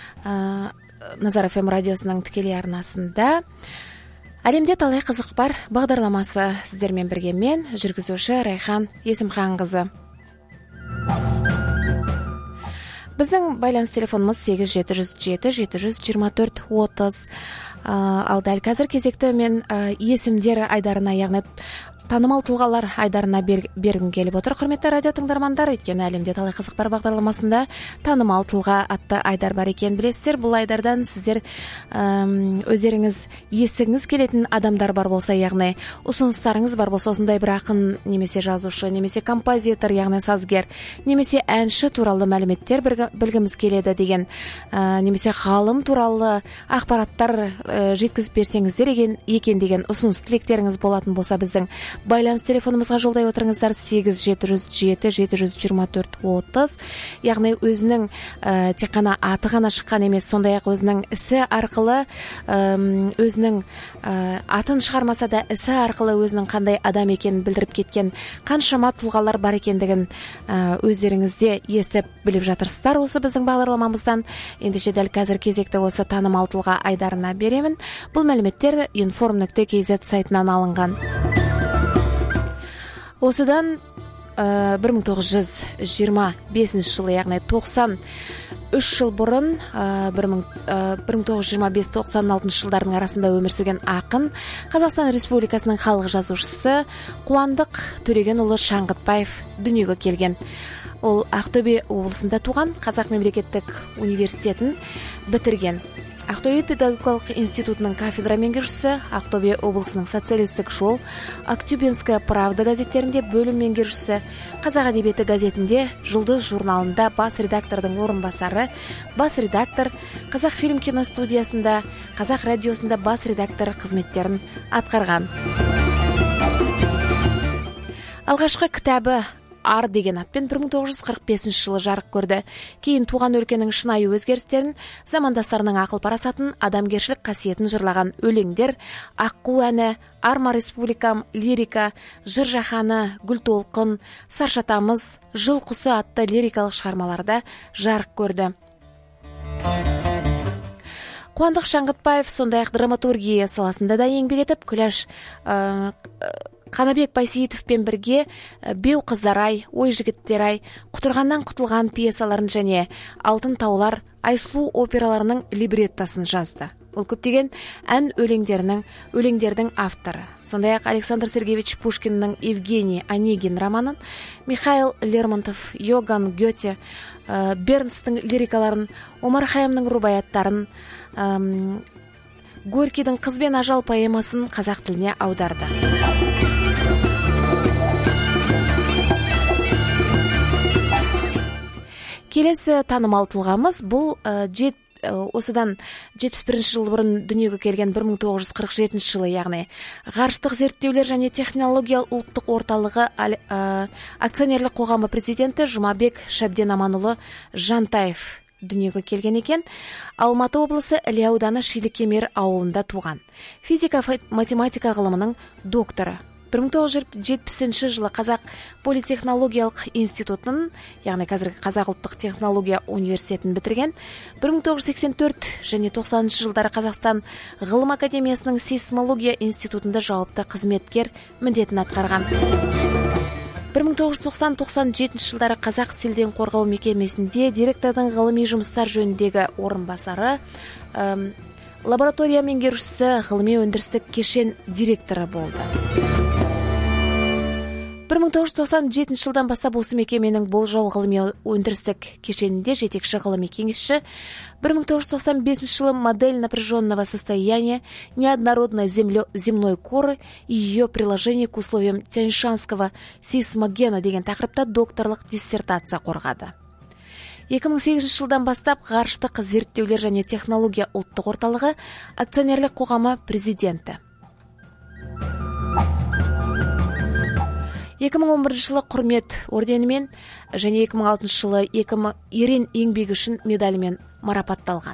Назар FM радиосының тікелей арнасында Әлемде талай қызық бар бағдарламасы. Сіздермен бірге мен, жүргізуші Райхан Есімханқызы. Біздің байланыс телефонымыз 8707-724-30. Ал дәл қазір кезекті мен есімдер айдарына, яғни Танымал тұлғалар айдарына бергім келіп отыр, құрметті радио тыңдармандар. Өйткені әлемде талай қызық бар бағдарламасында танымал тұлға атты айдар бар екен білесіздер. Бұл айдардан сіздер өздеріңіз естігіңіз келетін адамдар бар болса, яғни ұсыныстарыңыз бар болса, осындай бір ақын, немесе жазушы, немесе композитор, яғни сазгер, немесе әнші туралы мәліметтер білгіміз келеді деген, немесе ғалым туралы ақпараттар жеткізіп берсеңіздер екен деген ұсыныс тілектеріңіз болатын болса, біздің байланыс телефонымызға жолдай отырыңыздар. 8-707-724-30, яғни өзінің тек қана аты ғана шыққан емес, сондай ақ өзінің ісі арқылы, өзінің атын шығармаса да ісі арқылы өзінің қандай адам екенін білдіріп кеткен қаншама тұлғалар бар екендігін өздеріңізде естіп біліп жатырсыздар осы біздің бағдарламамыздан. Ендеше дәл қазір кезекті осы танымал тұлға айдарына беремін. Бұл мәліметтер inform.kz сайтынан алынған. Осыдан 1925 жылы, яғни 93 жыл бұрын, 1925-96 жылдардың арасында өмір сүрген ақын, Қазақстан Республикасының халық жазушысы Қуандық Төрегенұлы Шаңғытбаев дүниеге келген. Ол Ақтөбе облысында туған, Қазақ мемлекеттік университетін бітірген. Ақтөбе педагогикалық институтының кафедра меңгерушісі, Ақтөбе облысының социалистік жол, Актюбинская правда газеттерінде бөлім меңгерушісі, Қазақ әдебиеті газетінде, Жұлдыз журналында бас редактордың орынбасары, бас редактор, Қазақ фильм киностудиясында, Қазақ радиосында бас редактор қызметтерін атқарған. Алғашқы кітабы Ар деген атпен 1945 жылы жарық көрді. Кейін туған өлкенің шынайы өзгерістерін, замандастарының ақыл парасатын, адамгершілік қасиетін жырлаған өлеңдер, Аққу әні, Арма республикам, лирика, Жыр жаһаны, Гүл толқын, Саршатамыз, Жыл құсы атты лирикалық шығармаларда жарық көрді. Қуандық Шаңғытбаев сондай-ақ драматургия саласында да еңбек етіп, Күләш Қанабек Байсейітовпен бірге Беу қыздар-ай, Ой жігіттер-ай, Құтырғаннан құтылған пьесаларын және Алтын таулар, Айсұлу операларының либреттосын жазды. Ол көптеген ән өлеңдердің авторы. Сондай-ақ Александр Сергеевич Пушкиннің Евгений Онегин романын, Михаил Лермонтов, Йоган Гете, Бернстің лирикаларын, Омар Хайямның рубаяттарын, Горькийдің Қыз бен ажал поэмасын қазақ тіліне аударды. Келесі танымал тұлғамыз бұл осыдан 71 жыл бұрын дүниеге келген 1947 жылы, яғни ғарыштық зерттеулер және технология ұлттық орталығы акционерлік қоғамы президенті Жұмабек Шәбден Аманұлы Жантаев дүниеге келген екен. Алматы облысы Іле ауданы Шилікемер ауылында туған. Физика-математика ғылымының докторы. 1970 жылы Қазақ политехнологиялық институтын, яғни қазіргі Қазақ ұлттық технология университетін бітірген. 1984 және 90 жылдары Қазақстан ғылым академиясының сейсмология институтында жауапты қызметкер міндетін атқарған. 1990-97 жылдары Қазақ селден қорғау мекемесінде директордың ғылыми жұмыстар жөніндегі орынбасары, лаборатория меңгерушісі, ғылыми өндірістік кешен директоры болды. 1997 жылдан бастап осы мекеменің болжау ғылыми өндірістік кешенінде жетекші ғылыми кеңесші, 1995 жылы модель напряженного состояния неоднородной земной коры и ее приложение к условиям Тяньшанского сейсмогена деген тақырыпта докторлық диссертация қорғады. 2008 жылдан бастап ғарыштық зерттеулер және технология ұлттық орталығы акционерлік қоғамы президенті. 2011 жылы құрмет орденімен және 2006 жылы ерен еңбегі үшін медалімен марапатталған.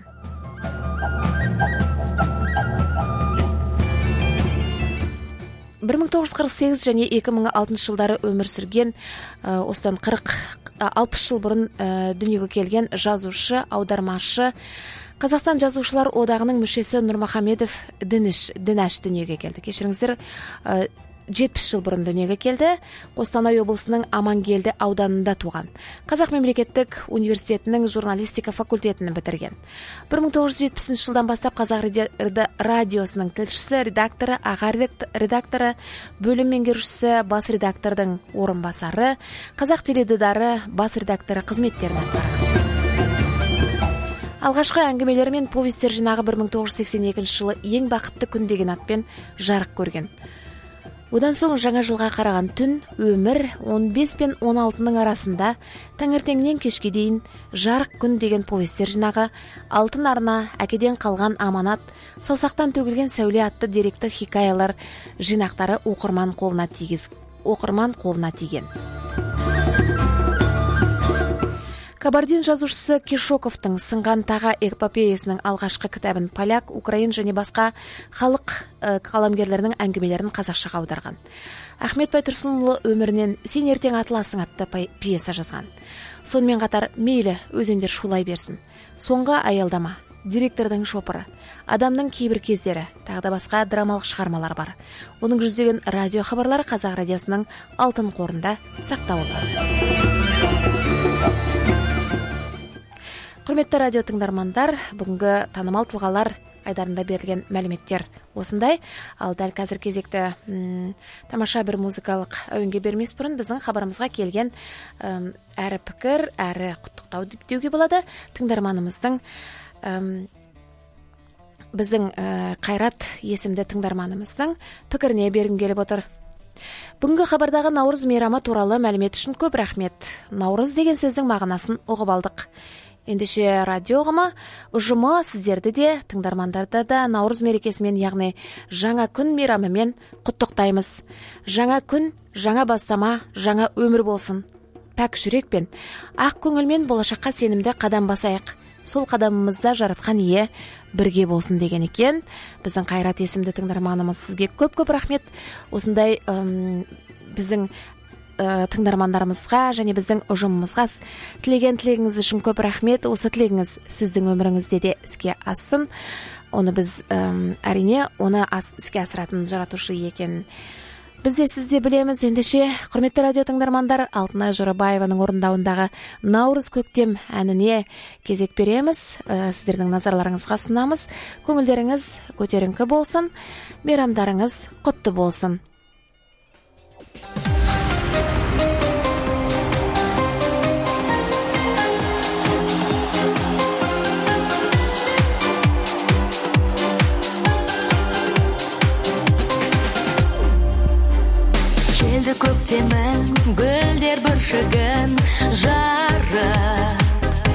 (1948) және 2006 жылдары өмір сүрген, осыдан 60 жыл бұрын дүниеге келген жазушы, аудармашы, Қазақстан жазушылар одағының мүшесі Нұрмахамедов Дінаш дүниеге келді. Кешіріңіздер, 70 жыл бұрын дүниеге келді. Қостанай облысының Амангелді ауданында туған. Қазақ мемлекеттік университетінің журналистика факультетін бітірген. 1970 жылдан бастап Қазақ радиосының тілшісі, редакторы, аға редакторы, бөлім меңгерушісі, бас редактордың орынбасары, Қазақ теледидары бас редакторы қызметтерін атқарған. Алғашқы әңгімелері мен повестер жинағы 1982 жылы ең бақытты күн деген атпен жарық көрген. Одан соң жаңа жылға қараған түн, өмір 15 пен 16-ның арасында, таңертеңнен кешке дейін жарық күн деген повестер жинағы, алтын арна, әкеден қалған аманат, саусақтан төгілген сәуле атты деректі хикаялар жинақтары оқырман қолына тиген. Кабардин жазушысы Кишоковтың «Сынған таға» эпопеясының алғашқы кітабын поляк, украин және басқа халық қаламгерлерінің әңгімелерін қазақшаға аударған. Ахмет Байтұрсынұлы өмірінен «Сен ертең атыласың» атты пьеса жазған. Сонымен қатар «Мейлі, өзендер шулай берсін», «Соңғы аялдама», «Директордың шопыры», «Адамның кейбір кездері» тағы да басқа драмалық шығармалар бар. Оның жүздеген радио хабарлары Қазақ радиосының алтын қорында сақтаулы. Құрметті радио тыңдармандар, бүгінгі танымал тұлғалар айдарында берілген мәліметтер осындай. Ал дәл қазір кезекті тамаша бір музыкалық әуенге бермес бұрын біздің хабарымызға келген әрі пікір, әрі құттықтау деуге болады. Тыңдарманымыздың, біздің Қайрат есімді тыңдарманымыздың пікіріне бергім келіп отыр. Бүгінгі хабардағы Наурыз мейрамы туралы мәлімет үшін көп рахмет. Наурыз деген сөздің мағынасын ұғып алдық. Ендеше радио ұжымы сіздерді де, тыңдармандарды да Наурыз мерекесімен, яғни жаңа күн мейрамымен құттықтаймыз. Жаңа күн, жаңа бастама, жаңа өмір болсын. Пәк жүрекпен, ақ көңілмен болашаққа сенімді қадам басайық. Сол қадамымызда жаратқан ие бірге болсын деген екен. Біздің Қайрат есімді тыңдарманымыз, сізге көп-көп рахмет. Осындай біздің тыңдармандарымызға және біздің ұжымымызға тілеген тілегіңіз үшін көп рахмет. Осы тілегіңіз сіздің өміріңізде де іске ассын. Оны біз әрине оны іске асыратын жаратушы екен біз де сізде білеміз. Ендеше құрметті радио тыңдармандар, Алтынай Жорабаеваның орындауындағы Наурыз көктем әніне кезек береміз. Сіздердің назарларыңызға сұнамыз. Көңілдеріңіз көтеріңкі болсын, мейрамдарыңыз құтты болсын. Көктемім, гүлдер бүршігін жарып,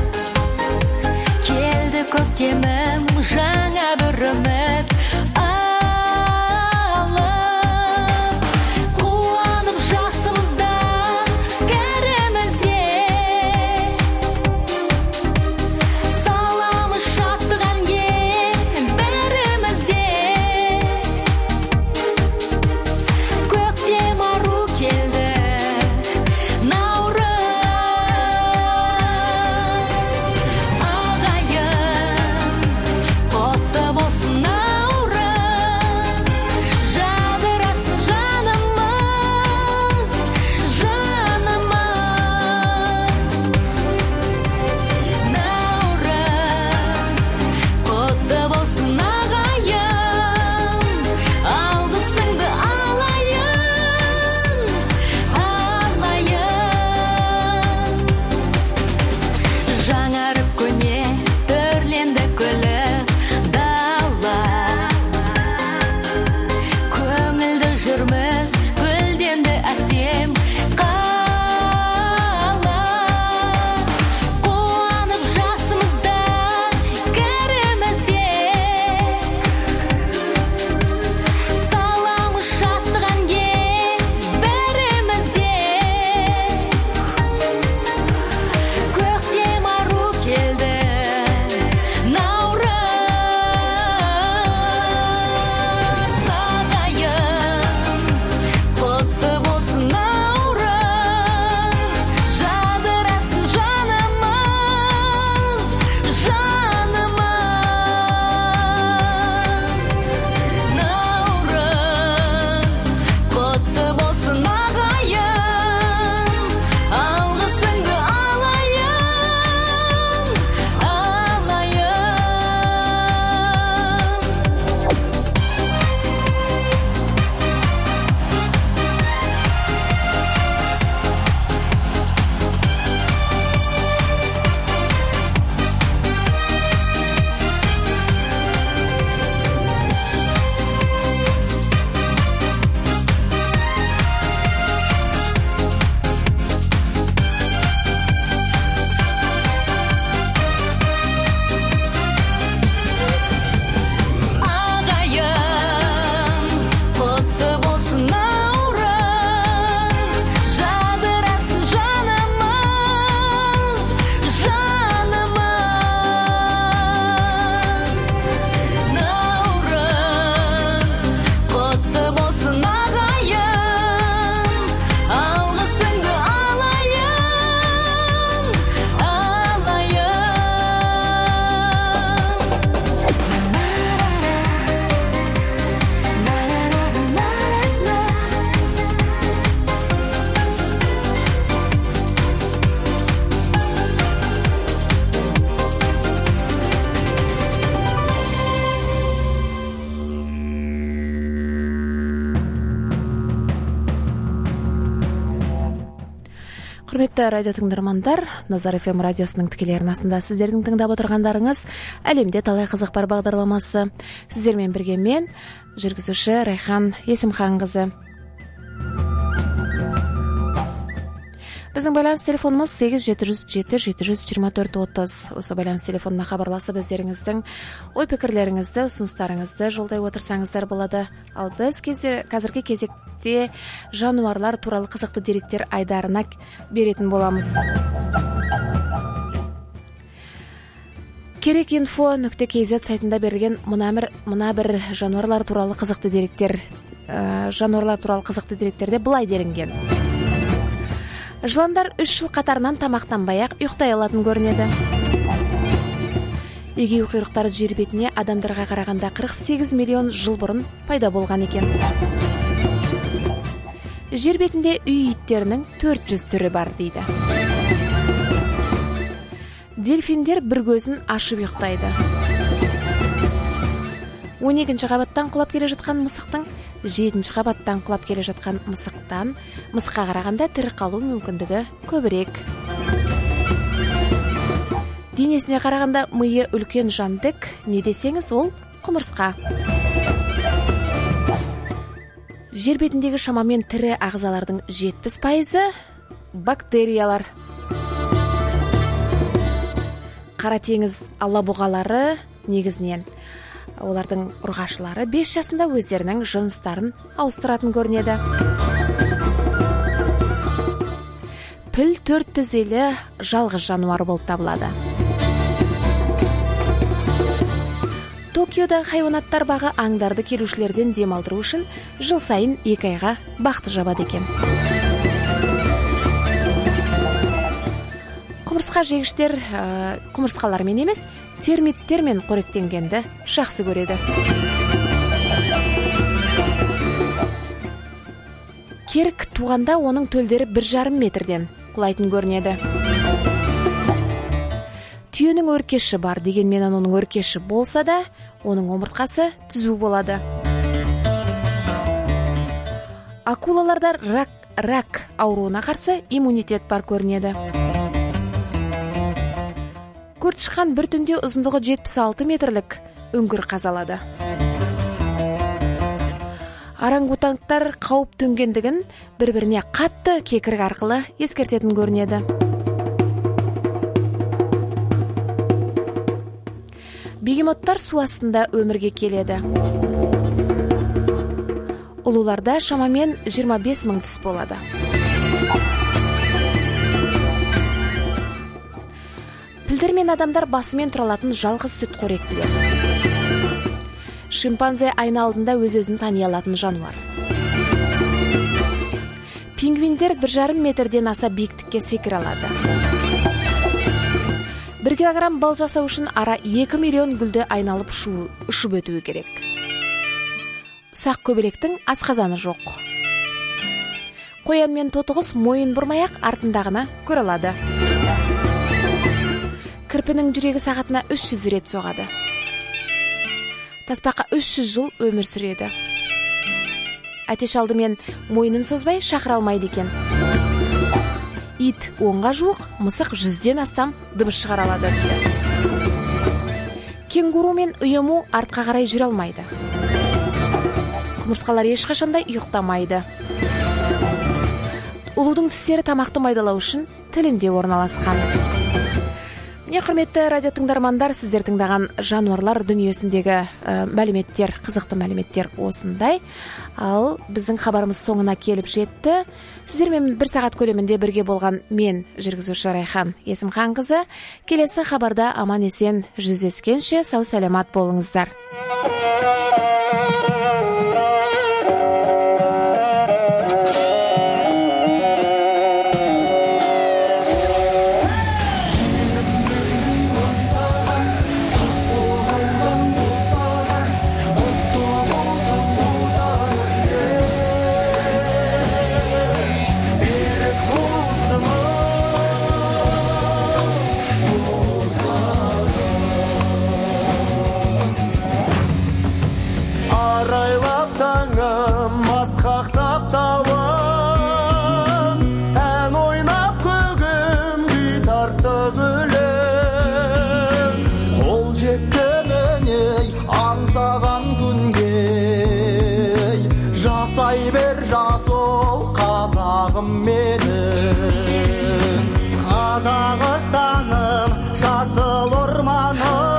келді көктемім, жаңа бір үміт алып, қуанып жасымызда кәрімізде, саламыз шаттық әнге бәрімізде. Көктем ару келді, Наурыз, ағайын, құтты болсын Құрметті радио тыңдармандар, Назар FM радиосының тікелей арнасында сіздердің тыңдап отырғандарыңыз әлемде талай қызық бар бағдарламасы. Сіздермен бірге мен, жүргізуші Райхан Есімханқызы. Біздің байланыс телефонымыз 8-707-724-30. Осы байланыс телефонына хабарласып өздеріңіздің ой-пікірлеріңізді, ұсыныстарыңызды жолдай отырсаңыздар болады. Ал біз қазіргі кезекте жануарлар туралы қызықты деректер айдарына беретін боламыз. Керек.info.kz сайтында берілген мына бір жануарлар туралы қызықты деректерде былай делінген. Жыландар 3 жыл қатарынан тамақтанбай-ақ ұйықтай алатын көрінеді. Егеу құйрықтар жер бетіне адамдарға қарағанда 48 миллион жыл бұрын пайда болған екен. Жер бетінде үй иттерінің 400 түрі бар дейді. Дельфиндер бір көзін ашып ұйықтайды. 12-ші қабаттан құлап келе жатқан мысықтың 7-ші қабаттан құлап келе жатқан мысыққа қарағанда тірі қалу мүмкіндігі көбірек. Денесіне қарағанда миы үлкен жандік, не десеңіз ол құмырсқа. Жер бетіндегі шамамен тірі ағзалардың 70% бактериялар. Қара теңіз алабұғалары негізінен олардың ұрғашылары 5 жасында өздерінің жыныстарын ауыстыратын көрінеді. Піл 4 тізелі жалғыз жануар болып табылады. Токиода хайуанаттар бағы аңдарды келушілерден демалдыру үшін жыл сайын 2 айға бақты жабады екен. Құмырсқа жегіштер құмырсқалармен емес, термиттермен қоректенгенді жақсы көреді. Керік туғанда оның төлдері 1,5 метрден құлайтын көрінеді. Түйенің өркеші бар, дегенмен оның өркеші болса да, оның омыртқасы түзу болады. Акулаларда рак ауруына қарсы иммунитет бар көрінеді. Көрт шыққан бір түнде ұзындығы 76 метрлік үңгір қазалады. Орангутангтар қауіп төнгендігін бір-біріне қатты кекірік арқылы ескертетін көрінеді. Бегемоттар су астында өмірге келеді. Ұлуларда шамамен 25 мың тіс болады. Пілдер мен адамдар басымен тұралатын жалғыз сүт қоректілер. Шимпанзе айна алдында өз-өзін тани алатын жануар. Пингвиндер 1,5 метрден аса биіктікке секіре алады. 1 килограмм бал жасау үшін ара 2 миллион гүлді айналып ұшып өтуі керек. Ұсақ көбелектің асқазаны жоқ. Қоян мен тотығыз мойын бұрмай-ақ артындағына көре алады. Кірпінің жүрегі сағатына 300 рет соғады. Тасбақа 300 жыл өмір сүреді. Әтеш алдымен мойнын созбай шақыра алмайды екен. Ит 10-ға жуық, мысық 100-ден астам дыбыс шығара алады. Кенгуру мен ұйыму артқа қарай жүре алмайды. Құмырсқалар ешқашанда ұйықтамайды. Ұлудың тістері тамақты майдалау үшін тілінде орналасқан. Құрметті радио тыңдармандар, сіздер тыңдаған жануарлар дүниесіндегі мәліметтер, қызықты мәліметтер осындай. Ал біздің хабарымыз соңына келіп жетті. Сіздермен 1 сағат көлемінде бірге болған мен, жүргізуші Райхан Есімханқызы. Келесі хабарда аман есен жүздескенше сау сәлемат болыңыздар. жасыл қазағым менің, Қазақстаным, жасыл орманым.